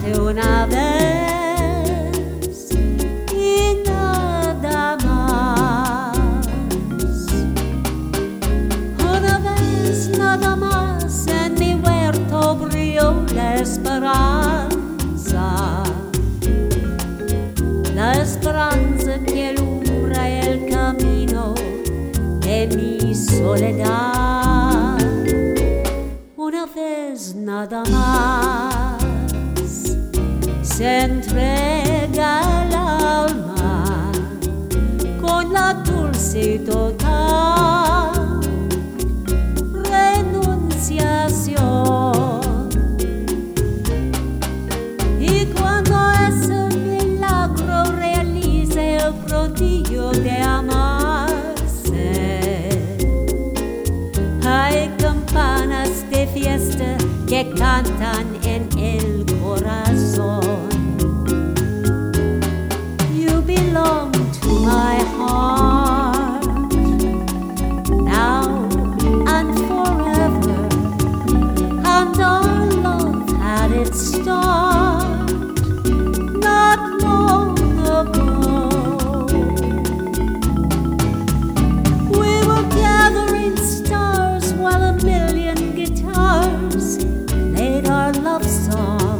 una vez y nada más. Una vez nada más en mi huerto brilló la esperanza que alumbra el camino de mi soledad. Una vez nada más se entrega el alma con la dulce total renunciación. Y cuando ese milagro realice el prodigio de amarse, hay campanas de fiesta que cantan en el corazón. You belong to my heart, now and forever, and our love had its start not long ago. We were gathering stars while a million guitars played our love song.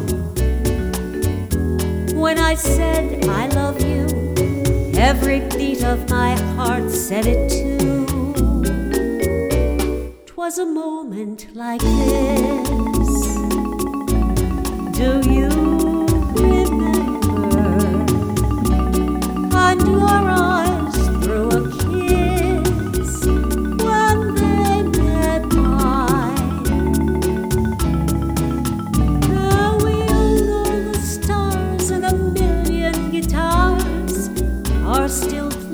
When I said I love you, every beat of my heart said it too. 'Twas a moment like this. Do you remember? And your eyes threw a kiss when they met mine. Now we all know the stars and a million guitars are still